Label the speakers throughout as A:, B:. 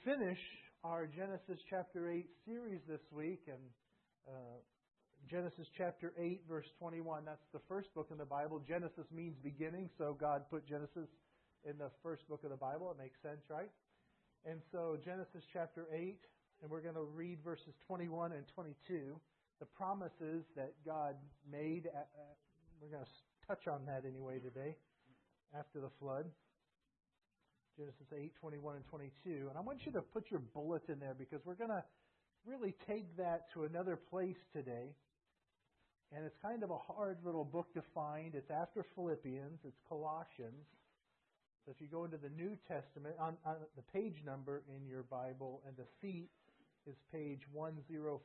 A: finish our Genesis chapter 8 series this week, and Genesis chapter 8 verse 21, that's the first book in the Bible. Genesis means beginning, so God put Genesis in the first book of the Bible. It makes sense, right? And so Genesis chapter 8, and we're going to read verses 21 and 22, the promises that God made. We're going to touch on that anyway today, after the flood. Genesis 8, 21 and 22. And I want you to put your bulletin there because we're going to really take that to another place today. And it's kind of a hard little book to find. It's after Philippians. It's Colossians. So if you go into the New Testament, on the page number in your Bible and the seat is page 1047.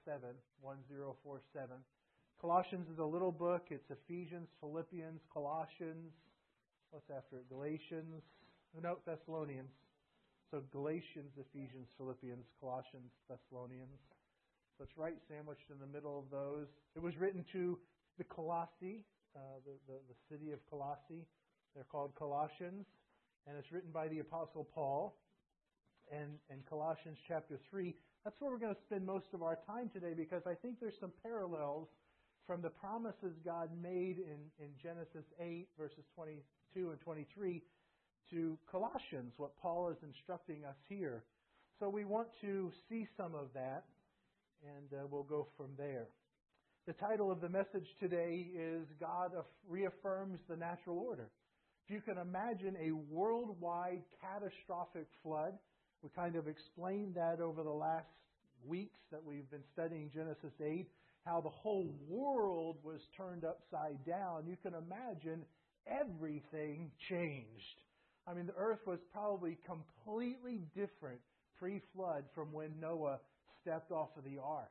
A: 1047. Colossians is a little book. It's Ephesians, Philippians, Colossians. What's after it? Galatians. No, Thessalonians. So Galatians, Ephesians, Philippians, Colossians, Thessalonians. So it's right sandwiched in the middle of those. It was written to the Colossae, the city of Colossae. They're called Colossians. And it's written by the Apostle Paul. And Colossians chapter 3, that's where we're going to spend most of our time today because I think there's some parallels from the promises God made in Genesis 8, verses 22 and 23, to Colossians, what Paul is instructing us here. So we want to see some of that, and we'll go from there. The title of the message today is God Reaffirms the Natural Order. If you can imagine a worldwide catastrophic flood, we kind of explained that over the last weeks that we've been studying Genesis 8, how the whole world was turned upside down. You can imagine everything changed. I mean, the earth was probably completely different pre-flood from when Noah stepped off of the ark.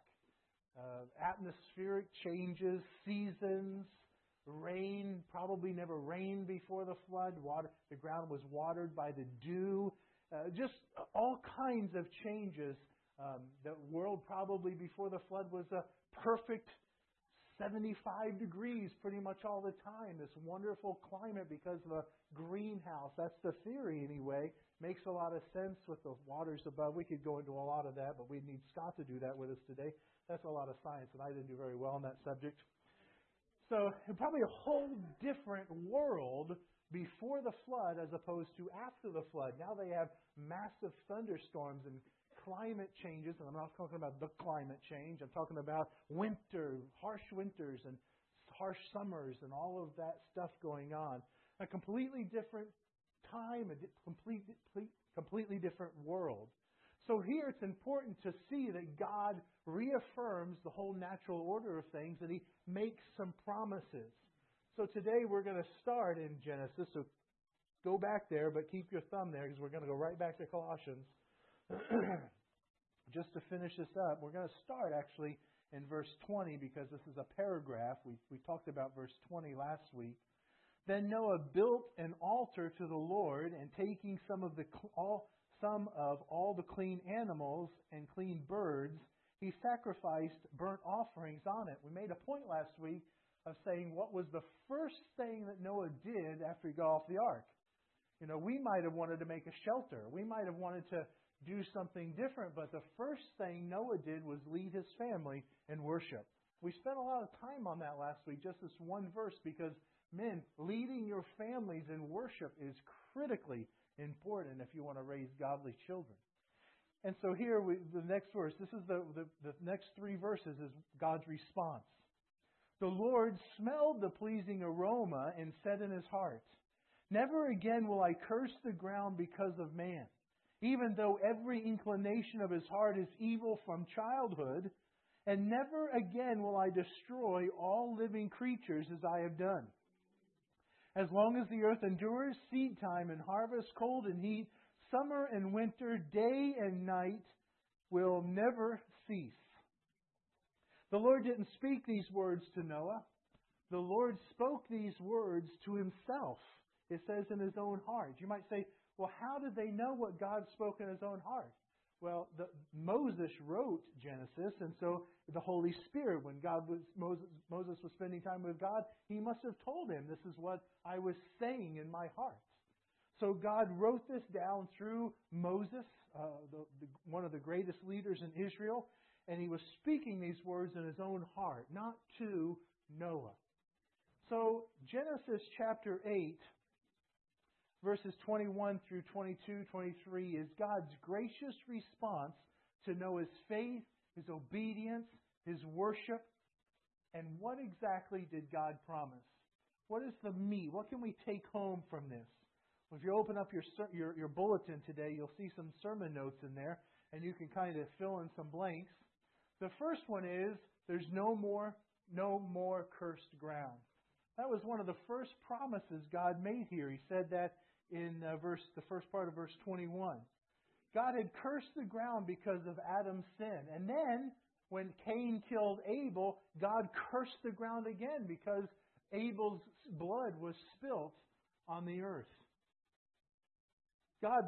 A: Atmospheric changes, seasons, rain, probably never rained before the flood. Water, the ground was watered by the dew. Just all kinds of changes. The world probably before the flood was a perfect 75 degrees pretty much all the time. This wonderful climate because of a greenhouse. That's the theory anyway. Makes a lot of sense with the waters above. We could go into a lot of that, but we'd need Scott to do that with us today. That's a lot of science, and I didn't do very well on that subject. So probably a whole different world before the flood as opposed to after the flood. Now they have massive thunderstorms and climate changes, and I'm not talking about the climate change. I'm talking about winter, harsh winters and harsh summers and all of that stuff going on. A completely different time, a completely different world. So here it's important to see that God reaffirms the whole natural order of things and He makes some promises. So today we're going to start in Genesis. So go back there, but keep your thumb there because we're going to go right back to Colossians. Just to finish this up, we're going to start actually in verse 20 because this is a paragraph. We talked about verse 20 last week. Then Noah built an altar to the Lord, and taking some of all the clean animals and clean birds, he sacrificed burnt offerings on it. We made a point last week of saying what was the first thing that Noah did after he got off the ark. You know, we might have wanted to make a shelter. We might have wanted to do something different, but the first thing Noah did was lead his family in worship. We spent a lot of time on that last week, just this one verse, because, men, leading your families in worship is critically important if you want to raise godly children. And so here, the next verse, this is the next three verses is God's response. The Lord smelled the pleasing aroma and said in His heart, "Never again will I curse the ground because of man. Even though every inclination of his heart is evil from childhood, and never again will I destroy all living creatures as I have done. As long as the earth endures, seed time and harvest, cold and heat, summer and winter, day and night will never cease." The Lord didn't speak these words to Noah. The Lord spoke these words to Himself. It says in His own heart. You might say, well, how did they know what God spoke in His own heart? Well, Moses wrote Genesis, and so the Holy Spirit, when Moses was spending time with God, He must have told him, this is what I was saying in my heart. So God wrote this down through Moses, one of the greatest leaders in Israel, and he was speaking these words in his own heart, not to Noah. So Genesis chapter 8, verses 21 through 22, 23 is God's gracious response to Noah's faith, his obedience, his worship. And what exactly did God promise? What is the meat? What can we take home from this? Well, if you open up your bulletin today, you'll see some sermon notes in there, and you can kind of fill in some blanks. The first one is, there's no more cursed ground. That was one of the first promises God made here. He said that in the first part of verse 21. God had cursed the ground because of Adam's sin. And then, when Cain killed Abel, God cursed the ground again because Abel's blood was spilt on the earth. God's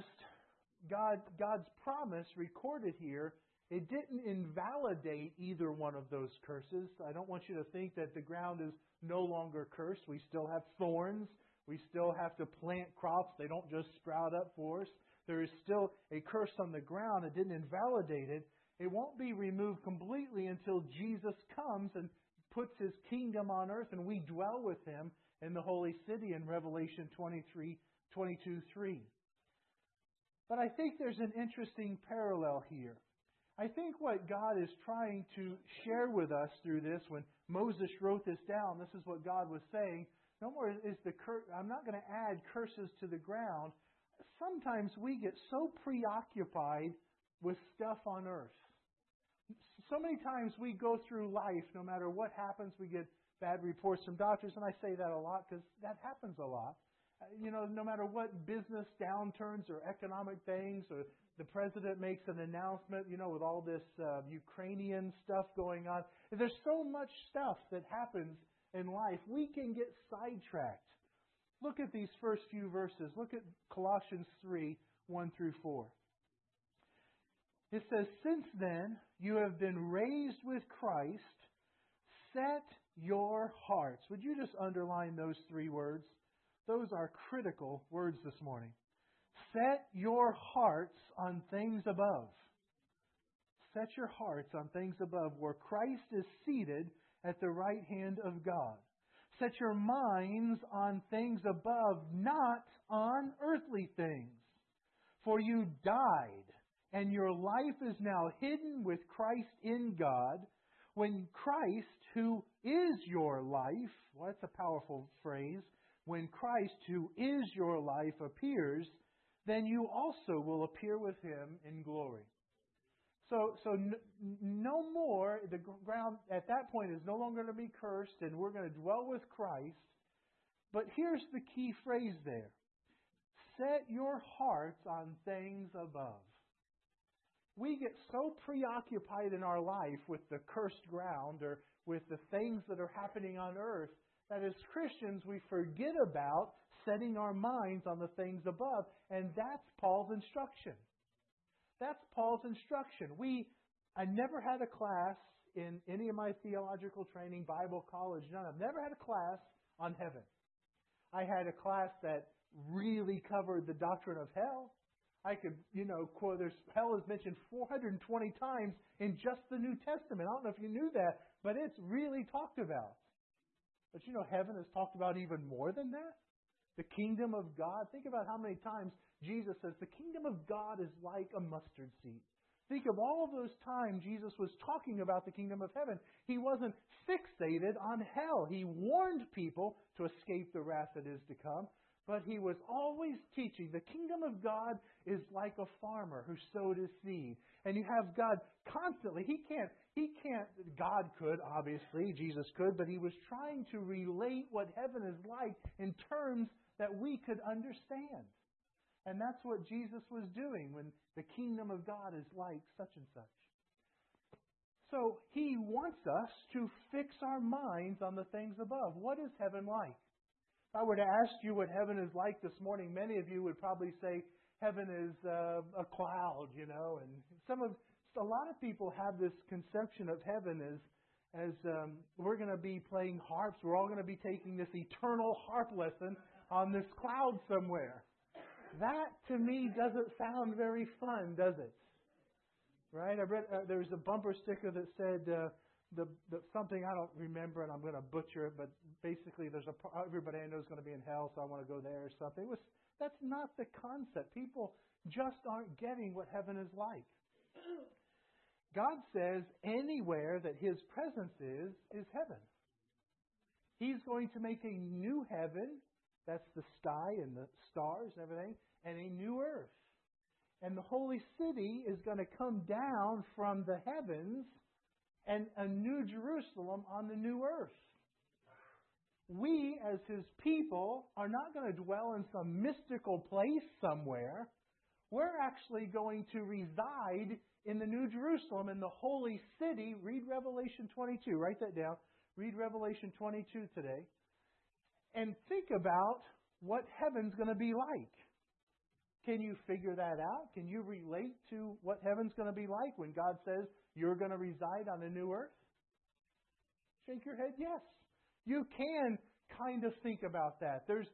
A: promise recorded here, it didn't invalidate either one of those curses. I don't want you to think that the ground is no longer cursed. We still have thorns. We still have to plant crops. They don't just sprout up for us. There is still a curse on the ground. It didn't invalidate it. It won't be removed completely until Jesus comes and puts His kingdom on earth and we dwell with Him in the holy city in Revelation 22:3. But I think there's an interesting parallel here. I think what God is trying to share with us through this, when Moses wrote this down, this is what God was saying. No more is I'm not going to add curses to the ground. Sometimes we get so preoccupied with stuff on earth. So many times we go through life, no matter what happens, we get bad reports from doctors, and I say that a lot because that happens a lot. No matter what business downturns or economic things, or the president makes an announcement, with all this Ukrainian stuff going on. There's so much stuff that happens in life. We can get sidetracked. Look at these first few verses. Look at Colossians 3:1-4. It says, "Since then you have been raised with Christ, set your hearts." Would you just underline those three words? Those are critical words this morning. Set your hearts on things above. Set your hearts on things above, where Christ is seated at the right hand of God. Set your minds on things above, not on earthly things. For you died, and your life is now hidden with Christ in God. When Christ, who is your life, well, that's a powerful phrase. When Christ, who is your life, appears, then you also will appear with Him in glory. So no more, the ground at that point is no longer going to be cursed, and we're going to dwell with Christ. But here's the key phrase there. Set your hearts on things above. We get so preoccupied in our life with the cursed ground or with the things that are happening on earth that as Christians we forget about setting our minds on the things above. And that's Paul's instruction. That's Paul's instruction. I never had a class in any of my theological training, Bible college, none. I've never had a class on heaven. I had a class that really covered the doctrine of hell. I could, quote, hell is mentioned 420 times in just the New Testament. I don't know if you knew that, but it's really talked about. But heaven is talked about even more than that. The kingdom of God. Think about how many times Jesus says the kingdom of God is like a mustard seed. Think of all of those times Jesus was talking about the kingdom of heaven. He wasn't fixated on hell. He warned people to escape the wrath that is to come. But He was always teaching the kingdom of God is like a farmer who sowed his seed. And you have God constantly. God could, obviously, Jesus could, but He was trying to relate what heaven is like in terms that we could understand. And that's what Jesus was doing when the kingdom of God is like such and such. So He wants us to fix our minds on the things above. What is heaven like? If I were to ask you what heaven is like this morning, many of you would probably say heaven is a cloud, and a lot of people have this conception of heaven as we're going to be playing harps. We're all going to be taking this eternal harp lesson on this cloud somewhere. That, to me, doesn't sound very fun, does it? Right? I read there's a bumper sticker that said the something I don't remember, and I'm going to butcher it, but basically everybody I know is going to be in hell, so I want to go there or something. That's not the concept. People just aren't getting what heaven is like. God says anywhere that His presence is heaven. He's going to make a new heaven, that's the sky and the stars and everything, and a new earth. And the holy city is going to come down from the heavens and a new Jerusalem on the new earth. We, as His people, are not going to dwell in some mystical place somewhere. We're actually going to reside in the New Jerusalem, in the holy city. Read Revelation 22. Write that down. Read Revelation 22 today. And think about what heaven's going to be like. Can you figure that out? Can you relate to what heaven's going to be like when God says you're going to reside on a new earth? Shake your head, yes. You can kind of think about that. There's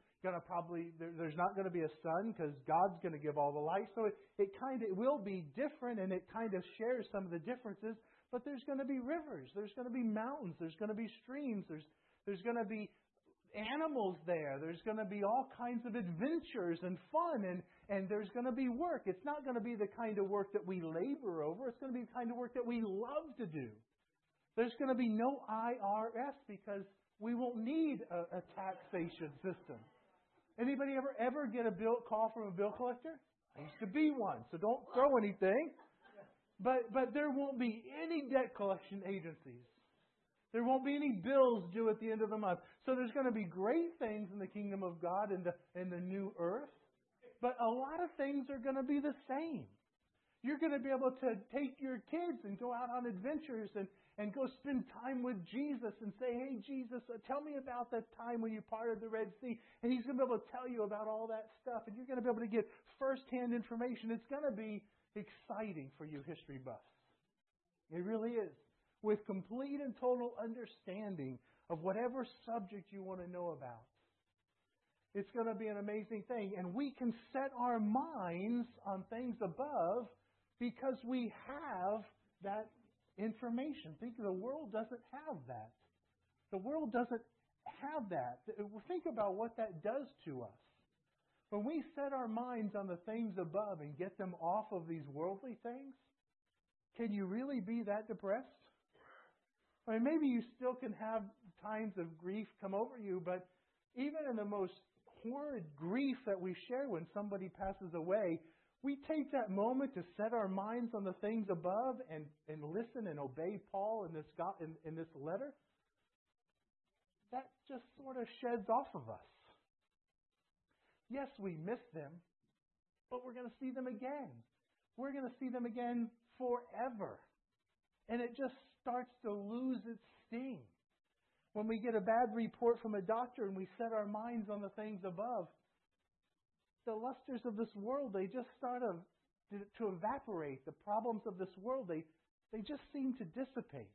A: not going to be a sun because God's going to give all the light. So it will be different, and it kind of shares some of the differences. But there's going to be rivers. There's going to be mountains. There's going to be streams. There's going to be animals there. There's going to be all kinds of adventures and fun, and there's going to be work. It's not going to be the kind of work that we labor over. It's going to be the kind of work that we love to do. There's going to be no IRS because we won't need a taxation system. Anybody ever get a call from a bill collector? I used to be one, so don't throw anything. But there won't be any debt collection agencies. There won't be any bills due at the end of the month. So there's going to be great things in the kingdom of God in the new earth. But a lot of things are going to be the same. You're going to be able to take your kids and go out on adventures and go spend time with Jesus and say, hey, Jesus, tell me about that time when you parted the Red Sea. And He's going to be able to tell you about all that stuff. And you're going to be able to get firsthand information. It's going to be exciting for you history buffs. It really is. With complete and total understanding of whatever subject you want to know about. It's going to be an amazing thing. And we can set our minds on things above because we have that information. Think the world doesn't have that. The world doesn't have that. Think about what that does to us. When we set our minds on the things above and get them off of these worldly things, can you really be that depressed? I mean, maybe you still can have times of grief come over you, but even in the most horrid grief that we share when somebody passes away, we take that moment to set our minds on the things above and listen and obey Paul in this letter. That just sort of sheds off of us. Yes, we miss them, but we're going to see them again. We're going to see them again forever. And it just starts to lose its sting. When we get a bad report from a doctor and we set our minds on the things above, the lusters of this world, they just start to evaporate. The problems of this world, they just seem to dissipate.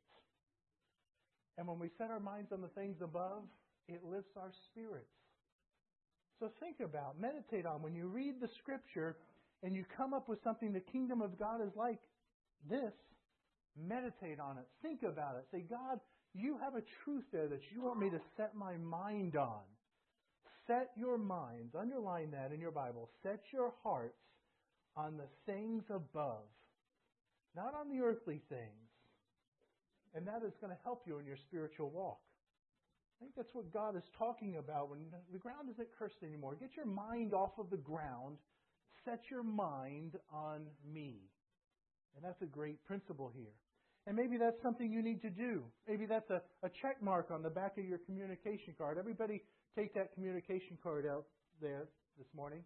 A: And when we set our minds on the things above, it lifts our spirits. So think about, meditate on, when you read the Scripture and you come up with something the kingdom of God is like this, meditate on it. Think about it. Say, God, you have a truth there that you want me to set my mind on. Set your minds, underline that in your Bible, set your hearts on the things above, not on the earthly things. And that is going to help you in your spiritual walk. I think that's what God is talking about when the ground isn't cursed anymore. Get your mind off of the ground. Set your mind on me. And that's a great principle here. And maybe that's something you need to do. Maybe that's a check mark on the back of your communication card. Everybody take that communication card out there this morning.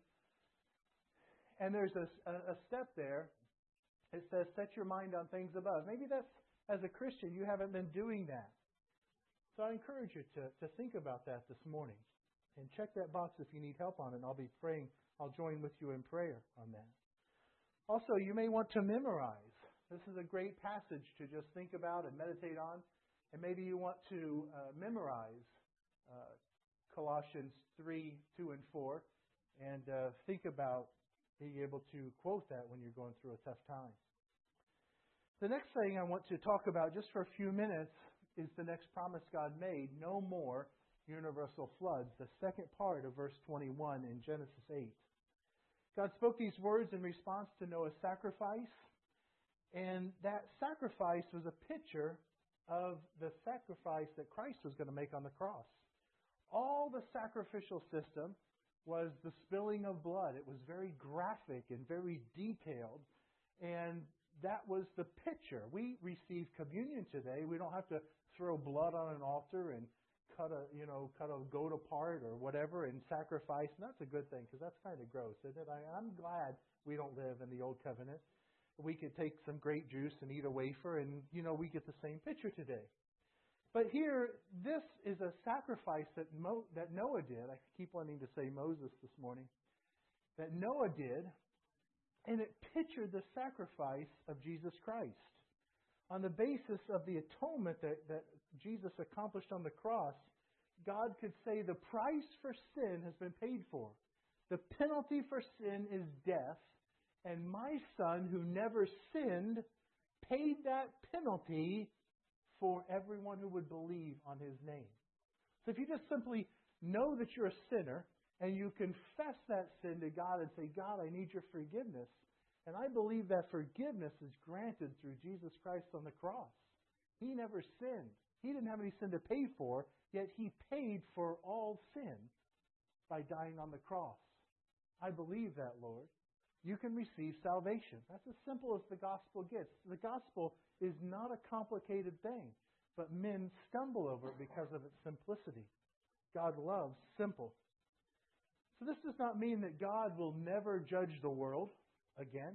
A: And there's a step there. It says, set your mind on things above. Maybe that's, as a Christian, you haven't been doing that. So I encourage you to think about that this morning. And check that box if you need help on it. And I'll be praying. I'll join with you in prayer on that. Also, you may want to memorize. This is a great passage to just think about and meditate on. And maybe you want to memorize Colossians 3, 2, and 4. and think about being able to quote that when you're going through a tough time. The next thing I want to talk about just for a few minutes is the next promise God made, no more universal floods, the second part of verse 21 in Genesis 8. God spoke these words in response to Noah's sacrifice, and that sacrifice was a picture of the sacrifice that Christ was going to make on the cross. All the sacrificial system was the spilling of blood. It was very graphic and very detailed, and that was the picture. We receive communion today. We don't have to throw blood on an altar and cut a goat apart or whatever and sacrifice. And that's a good thing, because that's kind of gross, isn't it? I'm glad we don't live in the Old Covenant. We could take some grape juice and eat a wafer, and we get the same picture today. But here, this is a sacrifice that Noah did. I keep wanting to say Moses this morning. That Noah did, and it pictured the sacrifice of Jesus Christ. On the basis of the atonement that Jesus accomplished on the cross, God could say the price for sin has been paid for. The penalty for sin is death, and my Son, who never sinned, paid that penalty for everyone who would believe on His name. So if you just simply know that you're a sinner, and you confess that sin to God and say, God, I need your forgiveness, and I believe that forgiveness is granted through Jesus Christ on the cross. He never sinned. He didn't have any sin to pay for, yet He paid for all sin by dying on the cross. I believe that, Lord. You can receive salvation. That's as simple as the gospel gets. The gospel is not a complicated thing, but men stumble over it because of its simplicity. God loves simple. So this does not mean that God will never judge the world again.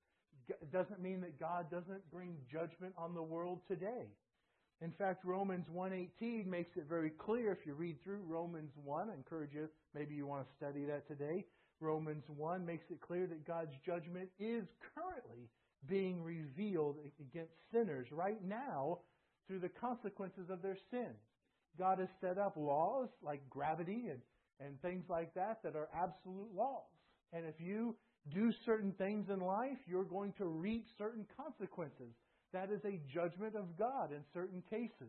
A: It doesn't mean that God doesn't bring judgment on the world today. In fact, Romans 1:18 makes it very clear. If you read through Romans 1, I encourage you, maybe you want to study that today. Romans 1 makes it clear that God's judgment is currently being revealed against sinners right now through the consequences of their sin. God has set up laws like gravity and things like that are absolute laws. And if you do certain things in life, you're going to reap certain consequences. That is a judgment of God in certain cases.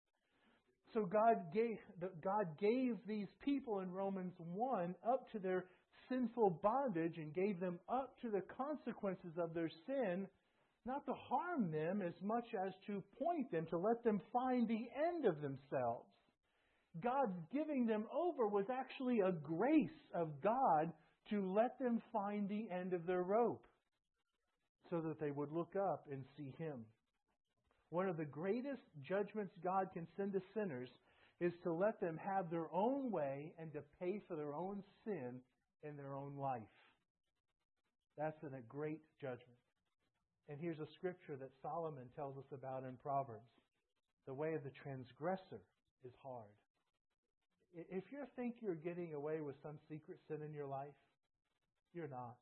A: So God gave these people in Romans 1 up to their sinful bondage and gave them up to the consequences of their sin, not to harm them as much as to point them, to let them find the end of themselves. God's giving them over was actually a grace of God to let them find the end of their rope so that they would look up and see Him. One of the greatest judgments God can send to sinners is to let them have their own way and to pay for their own sin in their own life. That's a great judgment. And here's a scripture that Solomon tells us about in Proverbs. The way of the transgressor is hard. If you think you're getting away with some secret sin in your life, you're not.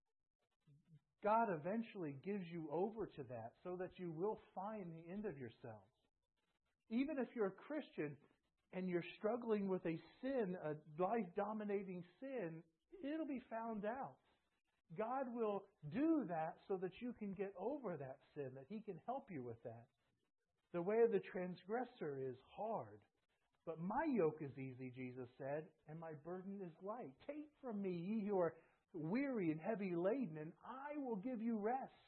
A: God eventually gives you over to that so that you will find the end of yourselves. Even if you're a Christian and you're struggling with a sin, a life-dominating sin, it'll be found out. God will do that so that you can get over that sin, that He can help you with that. The way of the transgressor is hard. But my yoke is easy, Jesus said, and my burden is light. Take from me, ye who are weary and heavy laden, and I will give you rest.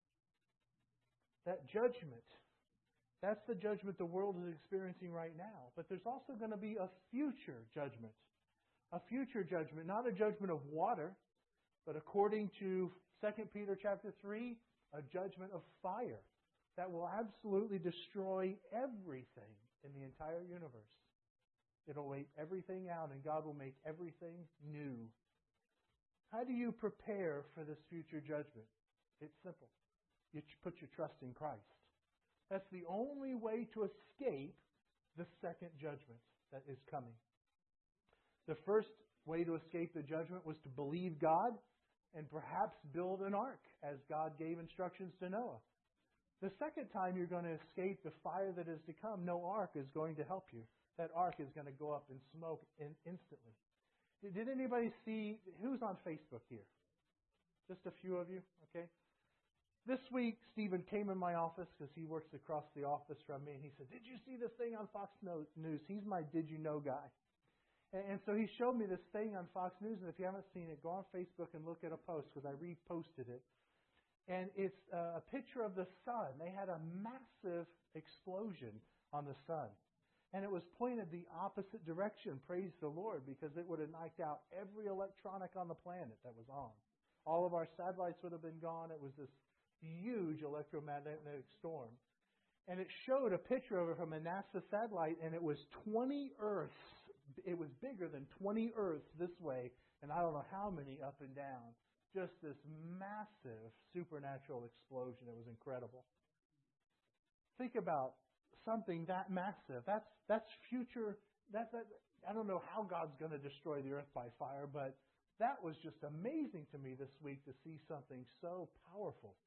A: That judgment, that's the judgment the world is experiencing right now. But there's also going to be a future judgment. A future judgment, not a judgment of water, but according to 2 Peter chapter 3, a judgment of fire that will absolutely destroy everything in the entire universe. It'll wipe everything out, and God will make everything new. How do you prepare for this future judgment? It's simple. You put your trust in Christ. That's the only way to escape the second judgment that is coming. The first way to escape the judgment was to believe God and perhaps build an ark, as God gave instructions to Noah. The second time you're going to escape the fire that is to come, no ark is going to help you. That ark is going to go up in smoke instantly. Did anybody see, who's on Facebook here? Just a few of you, okay? This week, Stephen came in my office because he works across the office from me, and he said, "Did you see this thing on Fox News?" He's my Did You Know guy. And so he showed me this thing on Fox News, and if you haven't seen it, go on Facebook and look at a post because I reposted it. And it's a picture of the sun. They had a massive explosion on the sun. And it was pointed the opposite direction, praise the Lord, because it would have knocked out every electronic on the planet that was on. All of our satellites would have been gone. It was this huge electromagnetic storm. And it showed a picture of it from a NASA satellite, and it was 20 Earths. It was bigger than 20 Earths this way, and I don't know how many up and down. Just this massive supernatural explosion. It was incredible. Think about something that massive. That's future. I don't know how God's going to destroy the earth by fire, but that was just amazing to me this week to see something so powerful.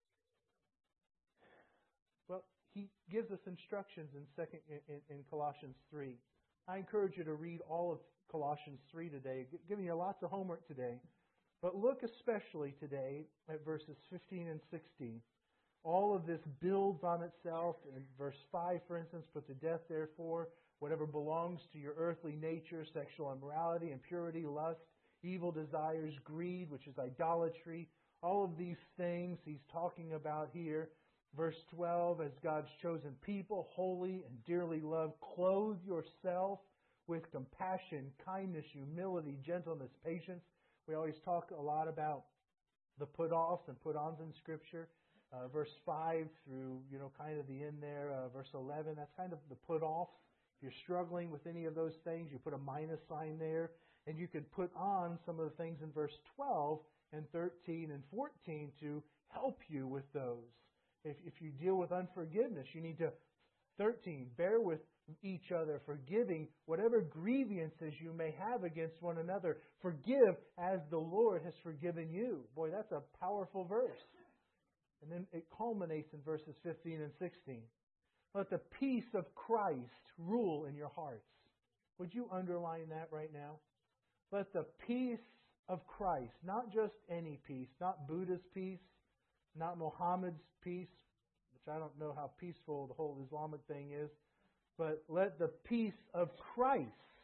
A: Well, he gives us instructions in Colossians 3. I encourage you to read all of Colossians 3 today. Giving you lots of homework today. But look especially today at verses 15 and 16. All of this builds on itself. In verse 5, for instance, put to death, therefore, whatever belongs to your earthly nature, sexual immorality, impurity, lust, evil desires, greed, which is idolatry. All of these things he's talking about here. Verse 12, as God's chosen people, holy and dearly loved, clothe yourself with compassion, kindness, humility, gentleness, patience. We always talk a lot about the put-offs and put-ons in Scripture. Verse 5 through, kind of the end there, verse 11, that's kind of the put-offs. If you're struggling with any of those things, you put a minus sign there. And you could put on some of the things in verse 12 and 13 and 14 to help you with those. If you deal with unforgiveness, you need to, 13, bear with each other, forgiving whatever grievances you may have against one another. Forgive as the Lord has forgiven you. Boy, that's a powerful verse. And then it culminates in verses 15 and 16. Let the peace of Christ rule in your hearts. Would you underline that right now? Let the peace of Christ, not just any peace, not Buddha's peace, not Muhammad's peace, which I don't know how peaceful the whole Islamic thing is, but let the peace of Christ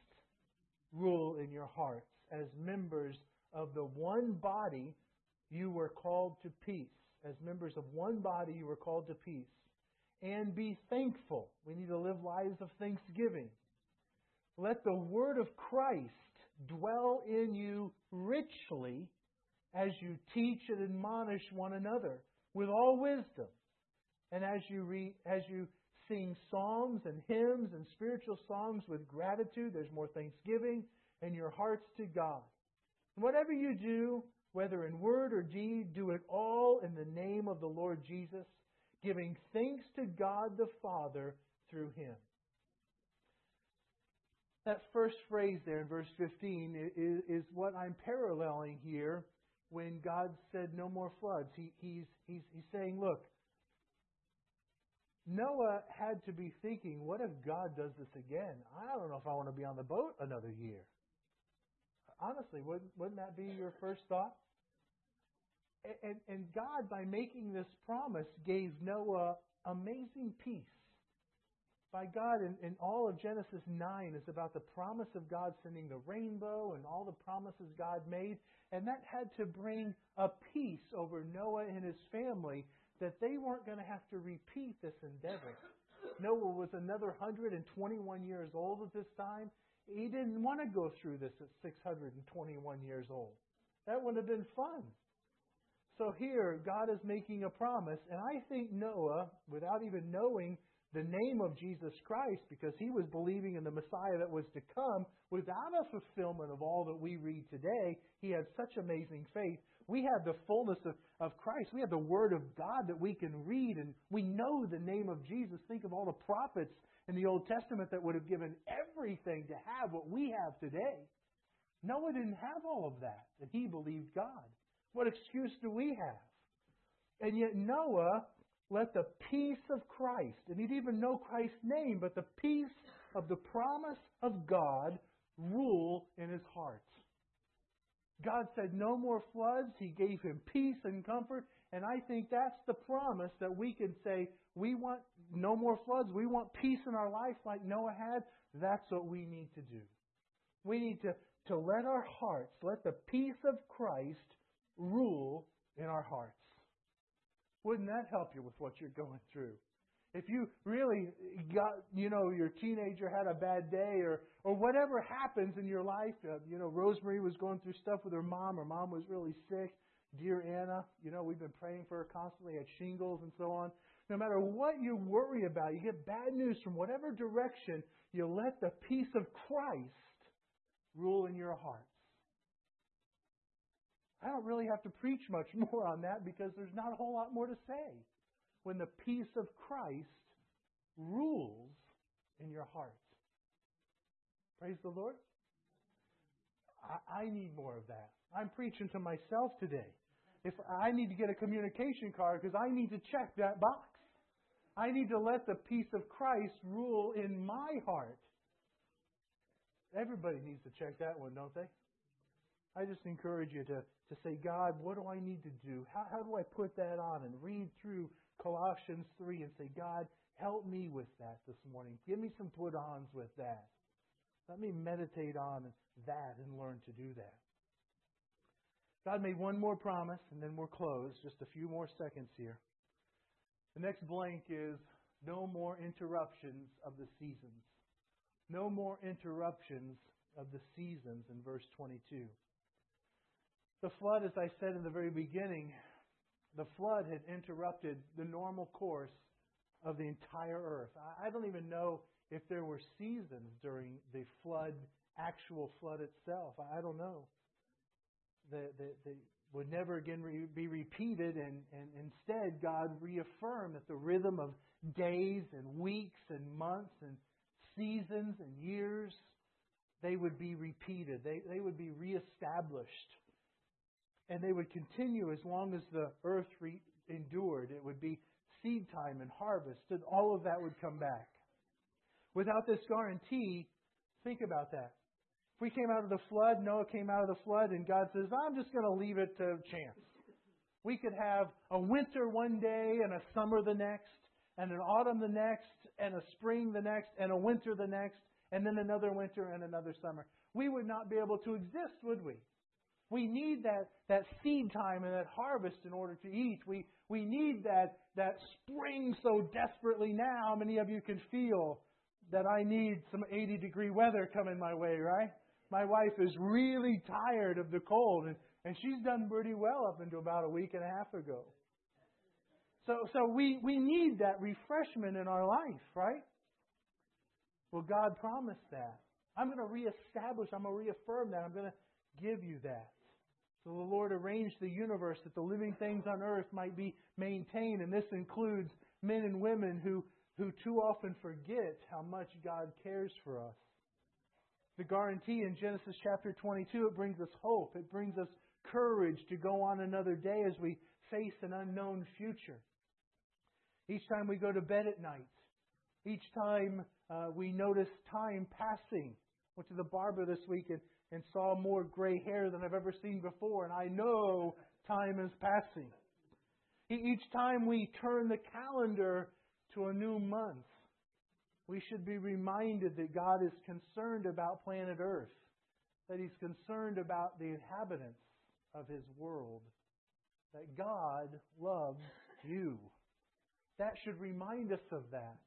A: rule in your hearts. As members of the one body, you were called to peace. As members of one body, you were called to peace. And be thankful. We need to live lives of thanksgiving. Let the word of Christ dwell in you richly as you teach and admonish one another with all wisdom. And as you sing psalms and hymns and spiritual songs with gratitude, there's more thanksgiving in your hearts to God. And whatever you do, whether in word or deed, do it all in the name of the Lord Jesus, giving thanks to God the Father through Him. That first phrase there in verse 15 is what I'm paralleling here when God said no more floods. He's saying, look, Noah had to be thinking, what if God does this again? I don't know if I want to be on the boat another year. Honestly, wouldn't that be your first thought? And God, by making this promise, gave Noah amazing peace. By God, in all of Genesis 9 is about the promise of God sending the rainbow and all the promises God made. And that had to bring a peace over Noah and his family that they weren't going to have to repeat this endeavor. Noah was another 121 years old at this time. He didn't want to go through this at 621 years old. That wouldn't have been fun. So here, God is making a promise, and I think Noah, without even knowing the name of Jesus Christ, because he was believing in the Messiah that was to come, without a fulfillment of all that we read today, he had such amazing faith. We have the fullness of Christ. We have the Word of God that we can read, and we know the name of Jesus. Think of all the prophets in the Old Testament that would have given everything to have what we have today. Noah didn't have all of that, and he believed God. What excuse do we have? And yet Noah let the peace of Christ, and he didn't even know Christ's name, but the peace of the promise of God rule in his heart. God said no more floods. He gave him peace and comfort. And I think that's the promise that we can say, we want no more floods. We want peace in our life like Noah had. That's what we need to do. We need to let our hearts, let the peace of Christ rule in our hearts. Wouldn't that help you with what you're going through? If you really got, your teenager had a bad day or whatever happens in your life, Rosemary was going through stuff with her mom. Her mom was really sick. Dear Anna, we've been praying for her constantly, had shingles and so on. No matter what you worry about, you get bad news from whatever direction, you let the peace of Christ rule in your hearts. I don't really have to preach much more on that because there's not a whole lot more to say. When the peace of Christ rules in your heart. Praise the Lord. I need more of that. I'm preaching to myself today. If I need to get a communication card because I need to check that box. I need to let the peace of Christ rule in my heart. Everybody needs to check that one, don't they? I just encourage you to say, God, what do I need to do? How do I put that on and read through Colossians 3 and say, God, help me with that this morning. Give me some put-ons with that. Let me meditate on that and learn to do that. God made one more promise, and then we'll close. Just a few more seconds here. The next blank is no more interruptions of the seasons. No more interruptions of the seasons in verse 22. The flood, as I said in the very beginning, the flood had interrupted the normal course of the entire earth. I don't even know if there were seasons during the flood, actual flood itself. I don't know. They would never again be repeated, and instead God reaffirmed that the rhythm of days and weeks and months and seasons and years, they would be repeated. They would be reestablished. And they would continue as long as the earth endured. It would be seed time and harvest, and all of that would come back. Without this guarantee, think about that. If we came out of the flood, Noah came out of the flood, and God says, I'm just going to leave it to chance. We could have a winter one day and a summer the next, and an autumn the next, and a spring the next, and a winter the next, and then another winter and another summer. We would not be able to exist, would we? We need that seed time and that harvest in order to eat. We need that spring so desperately now. How many of you can feel that I need some 80-degree weather coming my way, right? My wife is really tired of the cold, and she's done pretty well up until about a week and a half ago. So we need that refreshment in our life, right? Well, God promised that. I'm going to reestablish, I'm going to reaffirm that. I'm going to give you that. So the Lord arranged the universe that the living things on earth might be maintained. And this includes men and women who too often forget how much God cares for us. The guarantee in Genesis chapter 22, it brings us hope. It brings us courage to go on another day as we face an unknown future. Each time we go to bed at night, each time we notice time passing. Went to the barber this week and saw more gray hair than I've ever seen before, and I know time is passing. Each time we turn the calendar to a new month, we should be reminded that God is concerned about planet Earth, that He's concerned about the inhabitants of His world, that God loves you. That should remind us of that.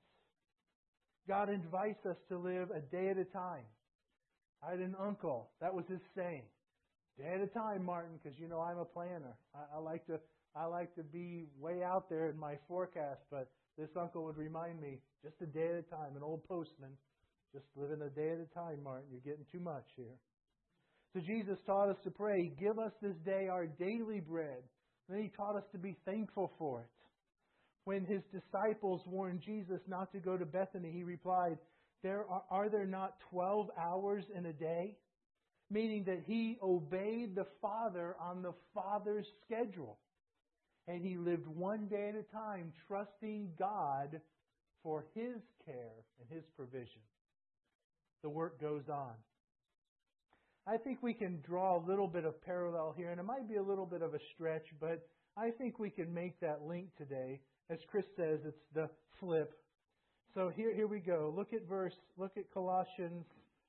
A: God invites us to live a day at a time. I had an uncle, that was his saying. Day at a time, Martin, because you know I'm a planner. I like to be way out there in my forecast, but this uncle would remind me, just a day at a time, an old postman, just living a day at a time, Martin. You're getting too much here. So Jesus taught us to pray, give us this day our daily bread. And then He taught us to be thankful for it. When His disciples warned Jesus not to go to Bethany, He replied, Are there not 12 hours in a day? Meaning that He obeyed the Father on the Father's schedule. And He lived one day at a time, trusting God for His care and His provision. The work goes on. I think we can draw a little bit of parallel here, and it might be a little bit of a stretch, but I think we can make that link today. As Chris says, it's the flip. So here we go. Look at Colossians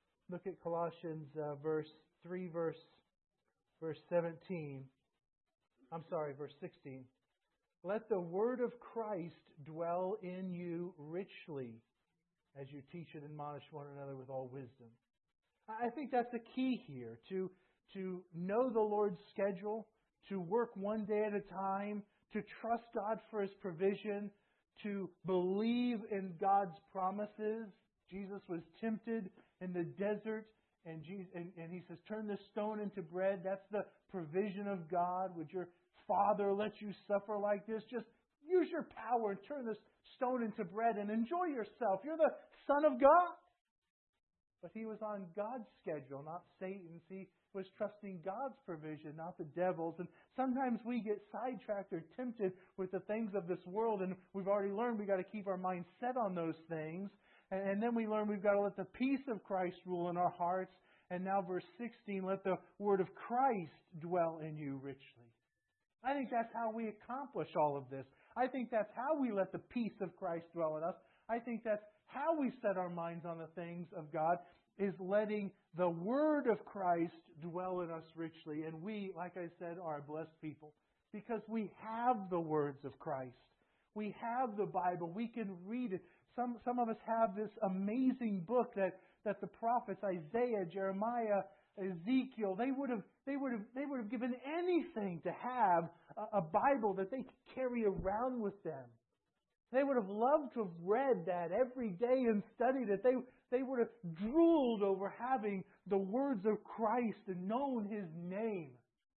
A: verse 3, verse 17. I'm sorry, verse 16. Let the word of Christ dwell in you richly as you teach and admonish one another with all wisdom. I think that's the key here, to know the Lord's schedule, to work one day at a time, to trust God for His provision, to believe in God's promises. Jesus was tempted in the desert, and He says, turn this stone into bread. That's the provision of God. Would your Father let you suffer like this? Just use your power and turn this stone into bread and enjoy yourself. You're the Son of God. But He was on God's schedule, not Satan's. He was trusting God's provision, not the devil's. And sometimes we get sidetracked or tempted with the things of this world, and we've already learned we've got to keep our mind set on those things. And then we learn we've got to let the peace of Christ rule in our hearts. And now verse 16, let the word of Christ dwell in you richly. I think that's how we accomplish all of this. I think that's how we let the peace of Christ dwell in us. I think that's how we set our minds on the things of God, is letting the Word of Christ dwell in us richly. And we, like I said, are a blessed people because we have the words of Christ. We have the Bible. We can read it. Some of us have this amazing book that the prophets, Isaiah, Jeremiah, Ezekiel, they would have given anything to have a Bible that they could carry around with them. They would have loved to have read that every day and studied it. They would have drooled over having the words of Christ and known His name.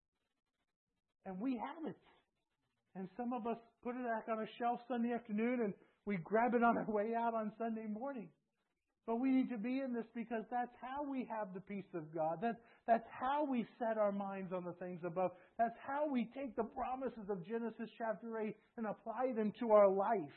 A: And we have it. And some of us put it back on a shelf Sunday afternoon and we grab it on our way out on Sunday morning. But we need to be in this because that's how we have the peace of God. That's how we set our minds on the things above. That's how we take the promises of Genesis chapter 8 and apply them to our life.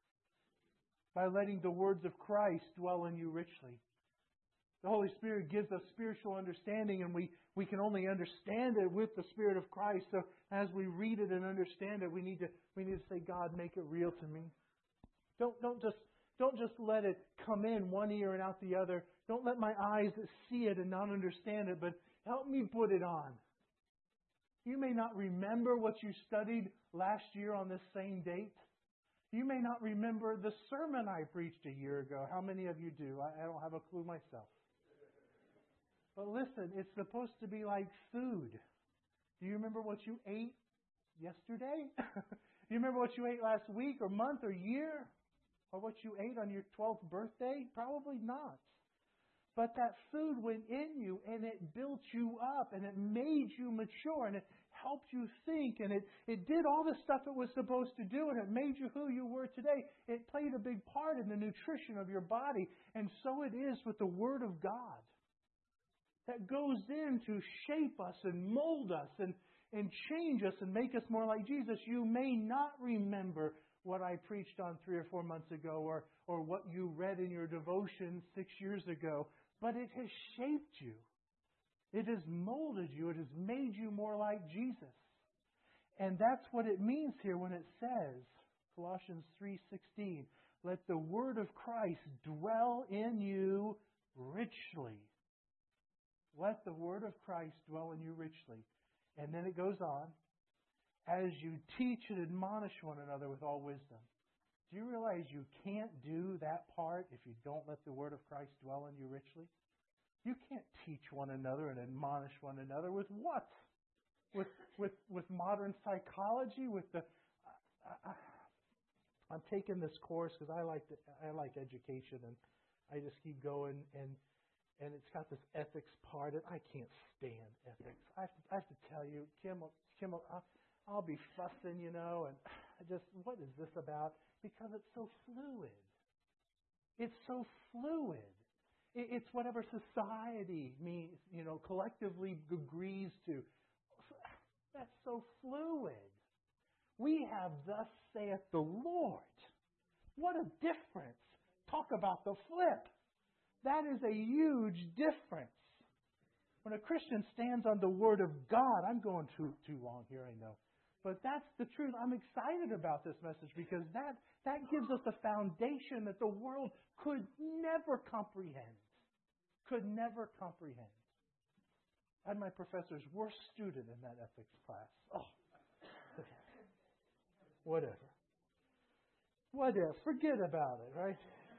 A: By letting the words of Christ dwell in you richly. The Holy Spirit gives us spiritual understanding, and we can only understand it with the Spirit of Christ. So as we read it and understand it, we need to say, God, make it real to me. Don't just let it come in one ear and out the other. Don't let my eyes see it and not understand it, but help me put it on. You may not remember what you studied last year on this same date. You may not remember the sermon I preached a year ago. How many of you do? I don't have a clue myself. But listen, it's supposed to be like food. Do you remember what you ate yesterday? Do you remember what you ate last week or month or year? Or what you ate on your 12th birthday? Probably not. But that food went in you and it built you up and it made you mature and it helped you think and it did all the stuff it was supposed to do and it made you who you were today. It played a big part in the nutrition of your body. And so it is with the Word of God. That goes in to shape us and mold us and change us and make us more like Jesus. You may not remember what I preached on 3 or 4 months ago or what you read in your devotion 6 years ago, but it has shaped you. It has molded you. It has made you more like Jesus. And that's what it means here when it says, Colossians 3:16, let the word of Christ dwell in you richly. Let the word of Christ dwell in you richly. And then it goes on, as you teach and admonish one another with all wisdom. Do you realize you can't do that part if you don't let the word of Christ dwell in you richly? You can't teach one another and admonish one another with what? With modern psychology? I'm taking this course because I like education and I just keep going and it's got this ethics part and I can't stand ethics. I have to tell you, Kim, I'll be fussing, and what is this about? Because it's so fluid. It's so fluid. It's whatever society means, collectively agrees to. That's so fluid. We have thus saith the Lord. What a difference. Talk about the flip. That is a huge difference. When a Christian stands on the Word of God, I'm going too long here, I know. But that's the truth. I'm excited about this message because that gives us a foundation that the world could never comprehend. Could never comprehend. I had my professor's worst student in that ethics class. Oh, whatever. Forget about it, right?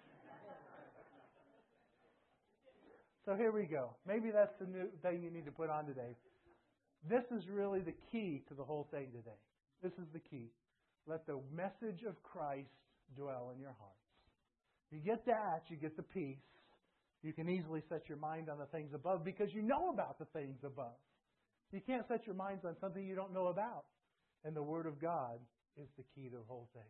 A: So here we go. Maybe that's the new thing you need to put on today. This is really the key to the whole thing today. This is the key. Let the message of Christ dwell in your hearts. You get that, you get the peace. You can easily set your mind on the things above because you know about the things above. You can't set your minds on something you don't know about. And the Word of God is the key to the whole thing.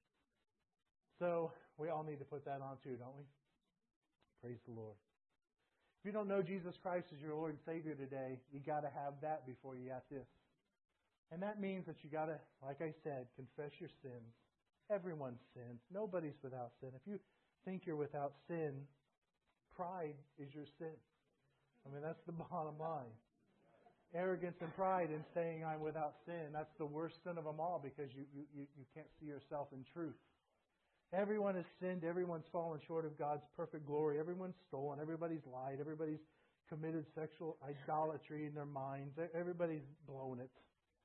A: So we all need to put that on too, don't we? Praise the Lord. If you don't know Jesus Christ as your Lord and Savior today, you got to have that before you got this. And that means that you got to, like I said, confess your sins. Everyone sins. Nobody's without sin. If you think you're without sin, pride is your sin. I mean, that's the bottom line. Arrogance and pride in saying I'm without sin, that's the worst sin of them all because you can't see yourself in truth. Everyone has sinned. Everyone's fallen short of God's perfect glory. Everyone's stolen. Everybody's lied. Everybody's committed sexual idolatry in their minds. Everybody's blown it.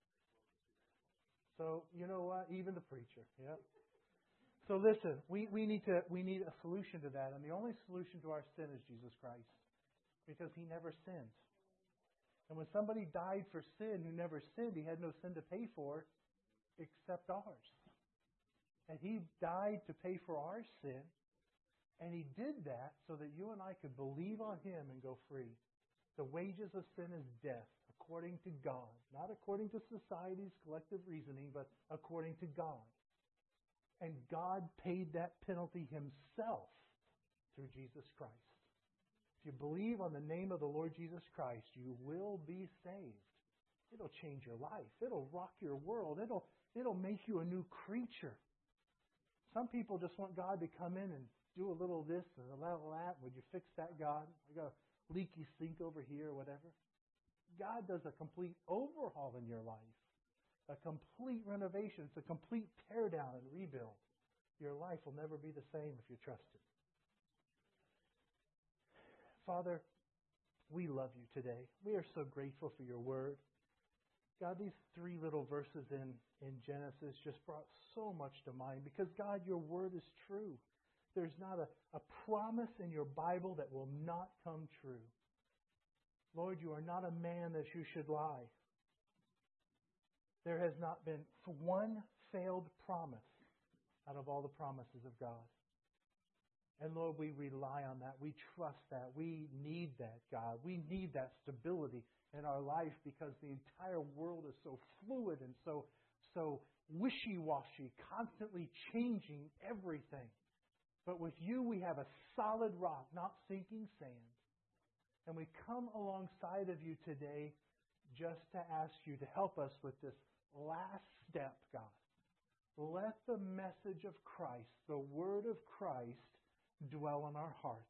A: So, you know what? Even the preacher. Yep. So listen, we need a solution to that. And the only solution to our sin is Jesus Christ. Because He never sinned. And when somebody died for sin who never sinned, He had no sin to pay for except ours. And He died to pay for our sin. And He did that so that you and I could believe on Him and go free. The wages of sin is death, according to God. Not according to society's collective reasoning, but according to God. And God paid that penalty Himself through Jesus Christ. If you believe on the name of the Lord Jesus Christ, you will be saved. It'll change your life. It'll rock your world. It'll make you a new creature. Some people just want God to come in and do a little of this and a little of that. Would you fix that, God? I got a leaky sink over here or whatever. God does a complete overhaul in your life. A complete renovation. It's a complete tear down and rebuild. Your life will never be the same if you trust Him. Father, we love You today. We are so grateful for Your Word. God, these 3 little verses in Genesis just brought so much to mind because, God, Your Word is true. There's not a promise in Your Bible that will not come true. Lord, You are not a man that You should lie. There has not been one failed promise out of all the promises of God. And Lord, we rely on that. We trust that. We need that, God. We need that stability in our life because the entire world is so fluid and so wishy-washy, constantly changing everything. But with You, we have a solid rock, not sinking sand. And we come alongside of You today just to ask You to help us with this last step, God. Let the message of Christ, the Word of Christ, dwell in our hearts.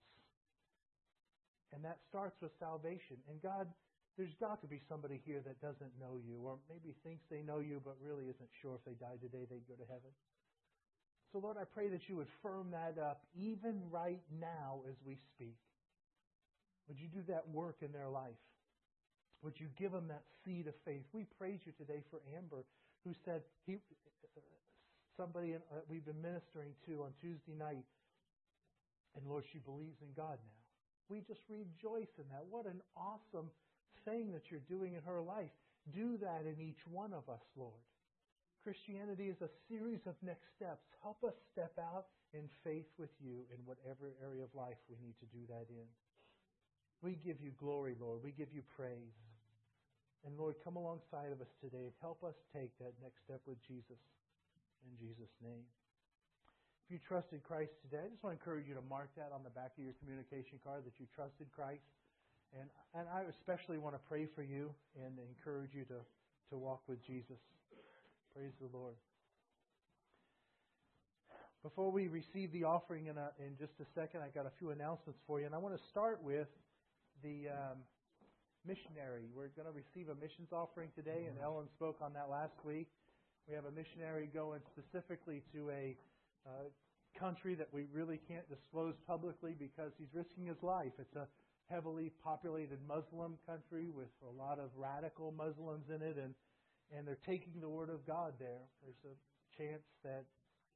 A: And that starts with salvation. And God, there's got to be somebody here that doesn't know You or maybe thinks they know You but really isn't sure if they died today they'd go to heaven. So Lord, I pray that You would firm that up even right now as we speak. Would You do that work in their life? Would You give them that seed of faith? We praise You today for Amber, who said somebody we've been ministering to on Tuesday night, and Lord, she believes in God now. We just rejoice in that. What an awesome thing that You're doing in her life. Do that in each one of us, Lord. Christianity is a series of next steps. Help us step out in faith with You in whatever area of life we need to do that in. We give You glory, Lord. We give You praise. And Lord, come alongside of us today and help us take that next step with Jesus. In Jesus' name. If you trusted Christ today, I just want to encourage you to mark that on the back of your communication card that you trusted Christ. And I especially want to pray for you and encourage you to walk with Jesus. Praise the Lord. Before we receive the offering in just a second, I got a few announcements for you. And I want to start with the missionary. We're going to receive a missions offering today, and Ellen spoke on that last week. We have a missionary going specifically to a country that we really can't disclose publicly because he's risking his life. It's a heavily populated Muslim country with a lot of radical Muslims in it, and they're taking the Word of God there. There's a chance that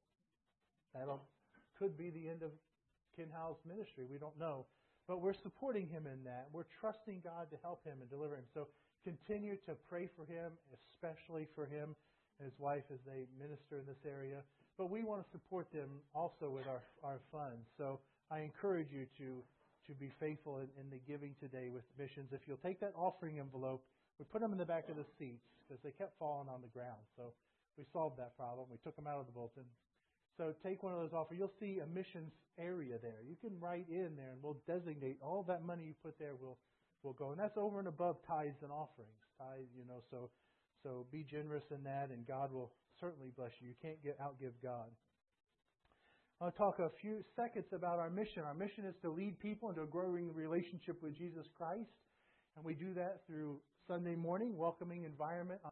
A: could be the end of Ken Howell's ministry. We don't know. But we're supporting him in that. We're trusting God to help him and deliver him. So continue to pray for him, especially for him and his wife as they minister in this area. But we want to support them also with our funds. So I encourage you to be faithful in the giving today with missions. If you'll take that offering envelope, we put them in the back of the seats because they kept falling on the ground. So we solved that problem. We took them out of the bulletin. So take one of those off. You'll see a missions area there. You can write in there, and we'll designate all that money you put there will go. And that's over and above tithes and offerings. Tithes, so be generous in that, and God will certainly bless you. You can't outgive God. I'll talk a few seconds about our mission. Our mission is to lead people into a growing relationship with Jesus Christ. And we do that through Sunday morning welcoming environment on